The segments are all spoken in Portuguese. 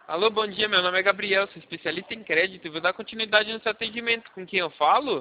Alô, bom dia, meu nome é Gabriel, sou especialista em crédito e vou dar continuidade no seu atendimento. Com quem eu falo?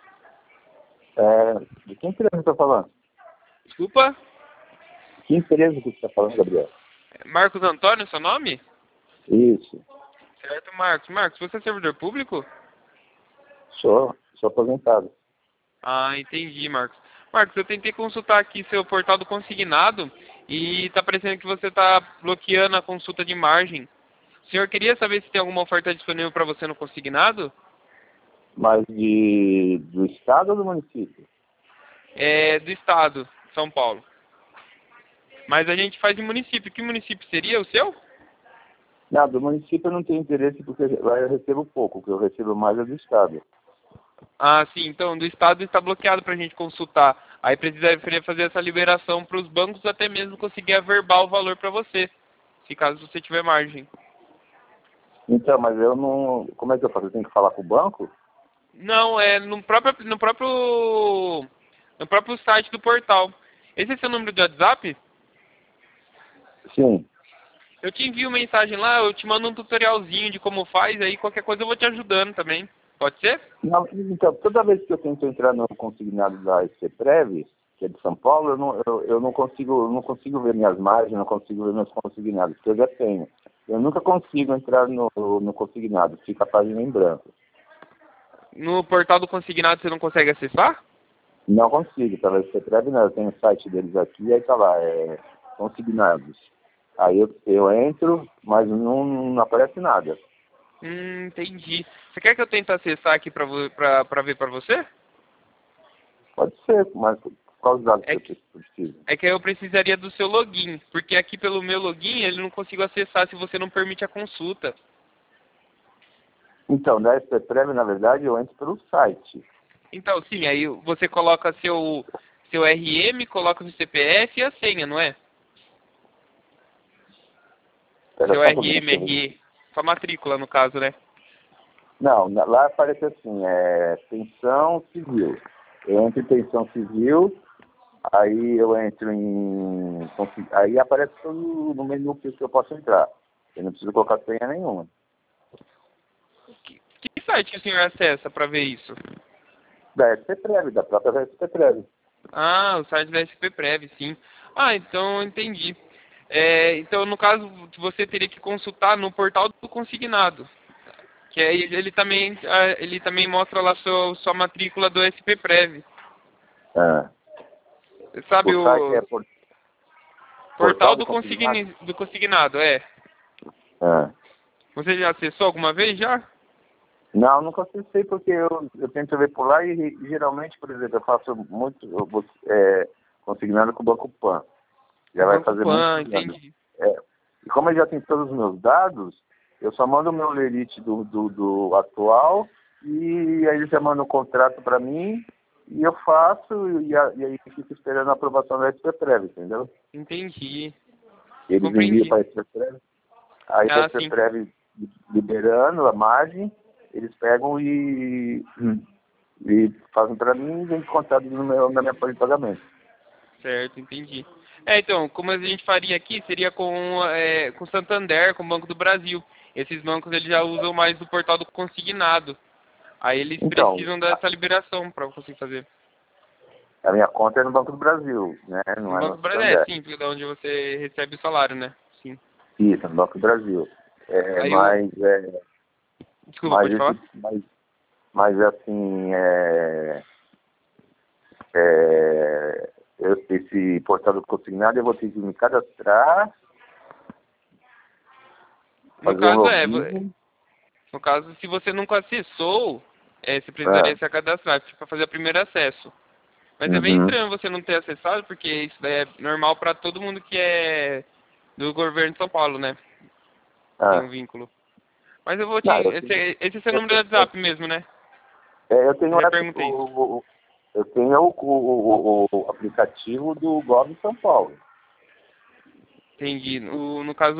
De que empresa você está falando? Desculpa? Que empresa que você está falando, Gabriel? Marcos Antônio, seu nome? Isso. Certo, Marcos. Marcos, você é servidor público? Sou aposentado. Ah, entendi, Marcos. Marcos, eu tentei consultar aqui seu portal do consignado e tá parecendo que você tá bloqueando a consulta de margem. O senhor queria saber se tem alguma oferta disponível para você no consignado? Mas do estado ou do município? É do estado, São Paulo. Mas a gente faz de município. Que município seria o seu? Não, do município eu não tenho interesse porque lá eu recebo pouco. O que eu recebo mais é do estado. Ah, sim. Então, do estado está bloqueado para a gente consultar. Aí precisaria fazer essa liberação para os bancos, até mesmo conseguir averbar o valor para você, se caso você tiver margem. Então, mas eu não... Como é que eu faço? Eu tenho que falar com o banco? Não, é no próprio site do portal. Esse é seu número de WhatsApp? Sim. Eu te envio mensagem lá, eu te mando um tutorialzinho de como faz, aí qualquer coisa eu vou te ajudando também. Pode ser? Não, então, toda vez que eu tento entrar no consignado da SCPrev, que é de São Paulo, eu não consigo ver minhas margens, não consigo ver meus consignados, que eu já tenho. Eu nunca consigo entrar no consignado, fica a página em branco. No portal do consignado você não consegue acessar? Não consigo, pela SCPrev não, eu tenho o site deles aqui, aí tá lá, consignados. Aí eu entro, mas não aparece nada. Entendi. Você quer que eu tente acessar aqui pra ver pra você? Pode ser, mas quais os dados É que que, eu preciso? é que eu precisaria do seu login, porque aqui pelo meu login ele não consigo acessar se você não permite a consulta. Então, da SCPrev, na verdade, eu entro pelo site. Então, sim, aí você coloca seu RM, coloca o CPF e a senha, não é? Espera Seu só um pouquinho. RM, RE, sua matrícula no caso, né? Não, lá aparece assim, pensão civil. Eu entro em pensão civil, aí eu entro em... Aí aparece todo no menu que eu posso entrar. Eu não preciso colocar senha nenhuma. Que site o senhor acessa para ver isso? Da SCPrev, da própria SCPrev. Ah, o site da SPPrev, sim. Ah, então entendi. Então, no caso, você teria que consultar no portal do consignado. Que aí ele também mostra lá sua matrícula do SPPrev. Ah, Sabe o site o é portal Portal do do Consignado? do consignado, é. Ah. Você já acessou alguma vez já? Não, nunca acessei porque eu tento ver por lá e geralmente, por exemplo, eu faço muito consignado com o Banco Pan. Já O vai Banco fazer muitos Pan, anos. entendi. É, e como eu já tenho todos os meus dados, eu só mando o meu lerite do atual e aí eles já mandam o contrato para mim e eu faço e aí fico esperando a aprovação da SPPrev, entendeu? Entendi. Eles enviam Compreendi. para a SPPrev, aí a Ah, sim. SPPrev liberando a margem, eles pegam e fazem para mim e vem descontado na minha folha de pagamento. Certo, entendi. Então, como a gente faria aqui, seria com Santander, com o Banco do Brasil. Esses bancos eles já usam mais do portal do consignado. Aí eles Então, precisam dessa liberação para conseguir fazer. a minha conta é no Banco do Brasil, né? No Não é Banco no do Brasil é Santander. sim, porque é onde você recebe o salário, né? Sim. Isso, no Banco do Brasil. É, Aí o. mas, é, Desculpa, mas, pode falar? esse, mas assim, é, esse portal do consignado eu vou ter que me cadastrar, No fazer um caso login. no caso, se você nunca acessou, você Ah, precisaria se cadastrar para fazer o primeiro acesso. Mas é bem uhum, estranho você não ter acessado, porque isso daí é normal para todo mundo que é do governo de São Paulo, né? Tem um ah. vínculo. Mas eu vou te. Não, Esse é seu eu, número de WhatsApp mesmo, né? eu tenho, Eu já perguntei isso. eu tenho o aplicativo do Gov São Paulo. Entendi. No caso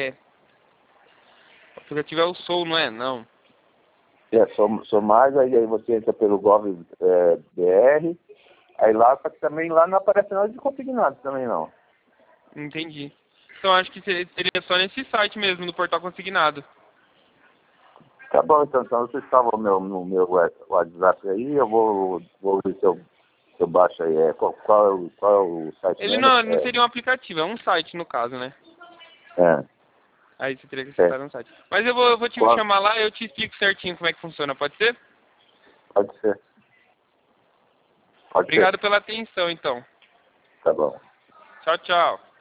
o aplicativo é o Soul, não é? Não. Sou mais, aí você entra pelo Gov BR, aí lá, só que também lá não aparece nada de consignado também não. Entendi. Então acho que seria só nesse site mesmo, no portal consignado. Tá bom, então você estava no meu WhatsApp aí, eu vou ver se eu baixo aí. Qual é o site Ele mesmo? não seria um aplicativo, é um site no caso, né? É, Aí você teria que acessar um site. Mas eu vou te qual? chamar lá e eu te explico certinho como é que funciona, pode ser? Pode ser. Pode ser. Obrigado pela atenção, então. Tá bom. Tchau, tchau.